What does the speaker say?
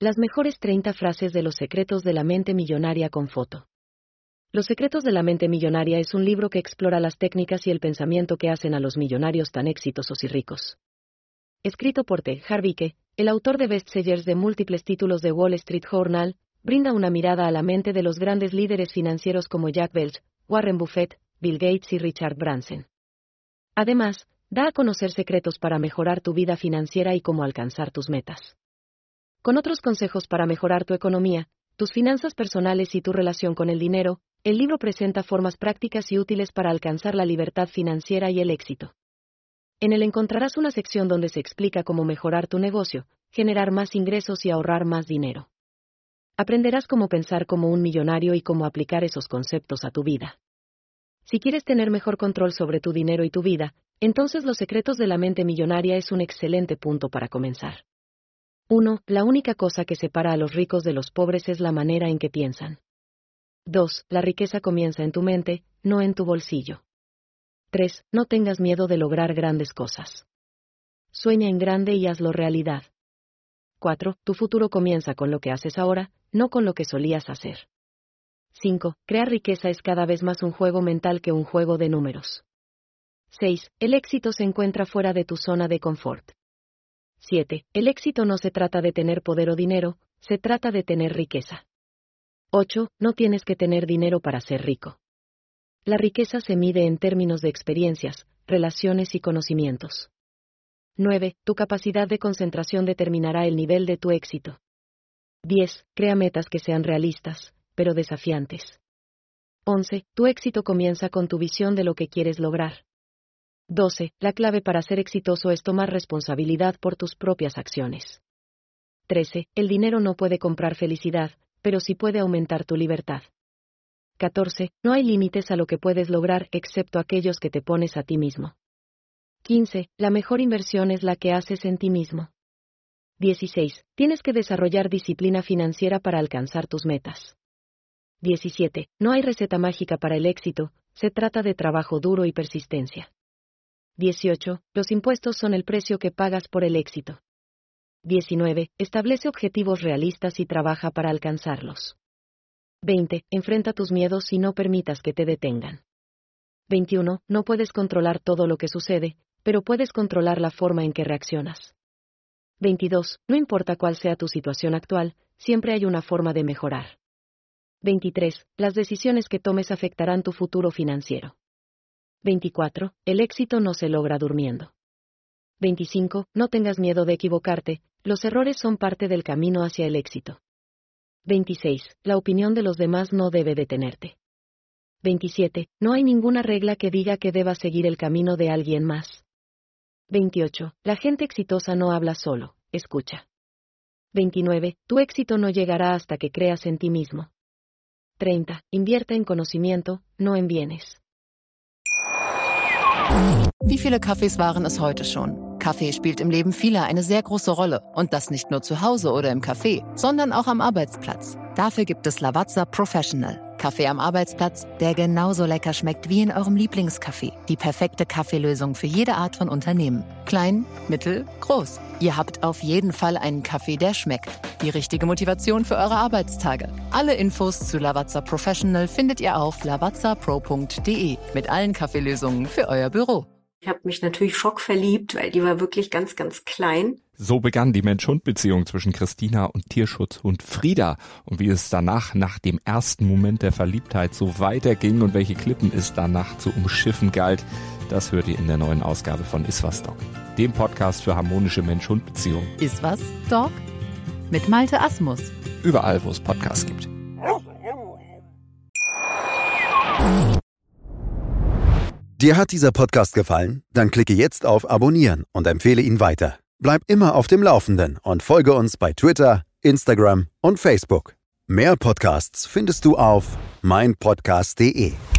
Las mejores 30 frases de Los secretos de la mente millonaria con foto. Los secretos de la mente millonaria es un libro que explora las técnicas y el pensamiento que hacen a los millonarios tan exitosos y ricos. Escrito por T. Harv Eker, el autor de bestsellers de múltiples títulos de Wall Street Journal, brinda una mirada a la mente de los grandes líderes financieros como Jack Welch, Warren Buffett, Bill Gates y Richard Branson. Además, da a conocer secretos para mejorar tu vida financiera y cómo alcanzar tus metas. Con otros consejos para mejorar tu economía, tus finanzas personales y tu relación con el dinero, el libro presenta formas prácticas y útiles para alcanzar la libertad financiera y el éxito. En él encontrarás una sección donde se explica cómo mejorar tu negocio, generar más ingresos y ahorrar más dinero. Aprenderás cómo pensar como un millonario y cómo aplicar esos conceptos a tu vida. Si quieres tener mejor control sobre tu dinero y tu vida, entonces Los secretos de la mente millonaria es un excelente punto para comenzar. 1. La única cosa que separa a los ricos de los pobres es la manera en que piensan. 2. La riqueza comienza en tu mente, no en tu bolsillo. 3. No tengas miedo de lograr grandes cosas. Sueña en grande y hazlo realidad. 4. Tu futuro comienza con lo que haces ahora, no con lo que solías hacer. 5. Crear riqueza es cada vez más un juego mental que un juego de números. 6. El éxito se encuentra fuera de tu zona de confort. 7. El éxito no se trata de tener poder o dinero, se trata de tener riqueza. 8. No tienes que tener dinero para ser rico. La riqueza se mide en términos de experiencias, relaciones y conocimientos. 9. Tu capacidad de concentración determinará el nivel de tu éxito. 10. Crea metas que sean realistas, pero desafiantes. 11. Tu éxito comienza con tu visión de lo que quieres lograr. 12. La clave para ser exitoso es tomar responsabilidad por tus propias acciones. 13. El dinero no puede comprar felicidad, pero sí puede aumentar tu libertad. 14. No hay límites a lo que puedes lograr excepto aquellos que te pones a ti mismo. 15. La mejor inversión es la que haces en ti mismo. 16. Tienes que desarrollar disciplina financiera para alcanzar tus metas. 17. No hay receta mágica para el éxito, se trata de trabajo duro y persistencia. 18. Los impuestos son el precio que pagas por el éxito. 19. Establece objetivos realistas y trabaja para alcanzarlos. 20. Enfrenta tus miedos y no permitas que te detengan. 21. No puedes controlar todo lo que sucede, pero puedes controlar la forma en que reaccionas. 22. No importa cuál sea tu situación actual, siempre hay una forma de mejorar. 23. Las decisiones que tomes afectarán tu futuro financiero. 24. El éxito no se logra durmiendo. 25. No tengas miedo de equivocarte, los errores son parte del camino hacia el éxito. 26. La opinión de los demás no debe detenerte. 27. No hay ninguna regla que diga que debas seguir el camino de alguien más. 28. La gente exitosa no habla solo, escucha. 29. Tu éxito no llegará hasta que creas en ti mismo. 30. Invierte en conocimiento, no en bienes. Wie viele Kaffees waren es heute schon? Kaffee spielt im Leben vieler eine sehr große Rolle. Und das nicht nur zu Hause oder im Café, sondern auch am Arbeitsplatz. Dafür gibt es Lavazza Professional. Kaffee am Arbeitsplatz, der genauso lecker schmeckt wie in eurem Lieblingscafé. Die perfekte Kaffeelösung für jede Art von Unternehmen. Klein, mittel, groß. Ihr habt auf jeden Fall einen Kaffee, der schmeckt. Die richtige Motivation für eure Arbeitstage. Alle Infos zu Lavazza Professional findet ihr auf lavazzapro.de mit allen Kaffeelösungen für euer Büro. Ich habe mich natürlich schockverliebt, weil die war wirklich ganz, ganz klein. So begann die Mensch-Hund-Beziehung zwischen Christina und Tierschutzhund Frieda. Und wie es danach, nach dem ersten Moment der Verliebtheit, so weiterging und welche Klippen es danach zu umschiffen galt, das hört ihr in der neuen Ausgabe von Iswas Dog, dem Podcast für harmonische Mensch-Hund-Beziehungen. Iswas Dog? Mit Malte Asmus. Überall, wo es Podcasts gibt. Dir hat dieser Podcast gefallen? Dann klicke jetzt auf Abonnieren und empfehle ihn weiter. Bleib immer auf dem Laufenden und folge uns bei Twitter, Instagram und Facebook. Mehr Podcasts findest du auf meinpodcast.de.